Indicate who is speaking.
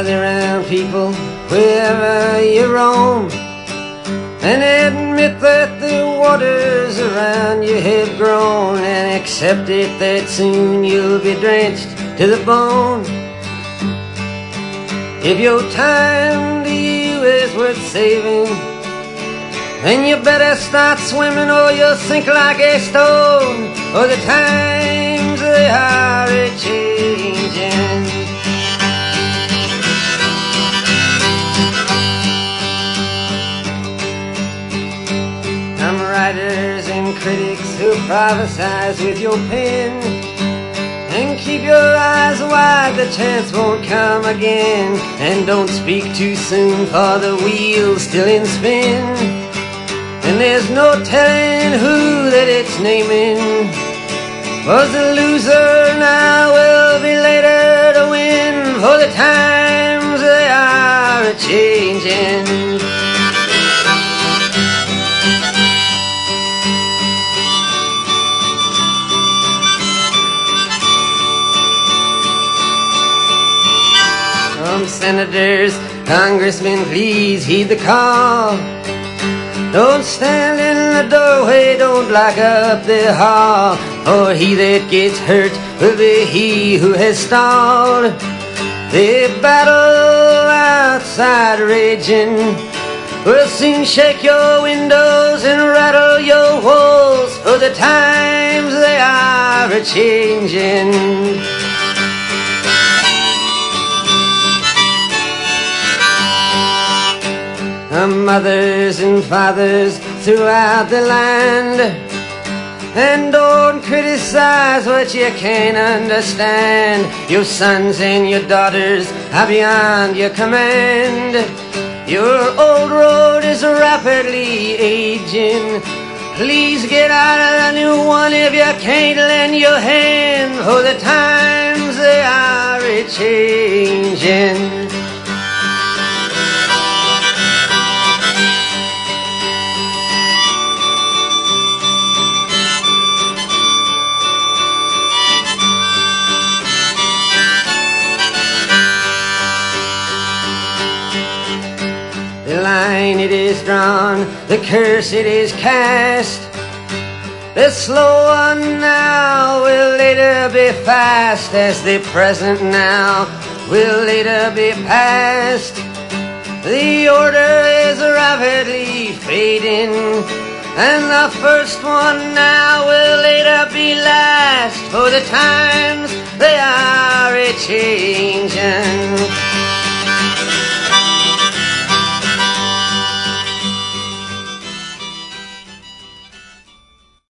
Speaker 1: gather round people wherever you roam, and admit that the waters around you have grown, and accept it that soon you'll be drenched to the bone. If your time to you is worth saving, then you better start swimming or you'll sink like a stone, for the times they are a-changing. Some writers and critics who prophesize with your pen, and keep your eyes wide, the chance won't come again. And don't speak too soon, for the wheel's still in spin, and there's no telling who that it's naming. Was the loser now will be later to win, for the times they are a-changing. Senators, congressmen, please heed the call. Don't stand in the doorway, don't block up the hall, for he that gets hurt will be he who has stalled. The battle outside raging will soon shake your windows and rattle your walls, for the times they are a-changing. Mothers and fathers throughout the land, and don't criticize what you can't understand. Your sons and your daughters are beyond your command. Your old road is rapidly aging. Please get out of the new one if you can't lend your hand, for the times they are a-changing. The line it is drawn, the curse it is cast. The slow one now will later be fast, as the present now will later be past. The order is rapidly fading, and the first one now will later be last, for the times they are a-changing.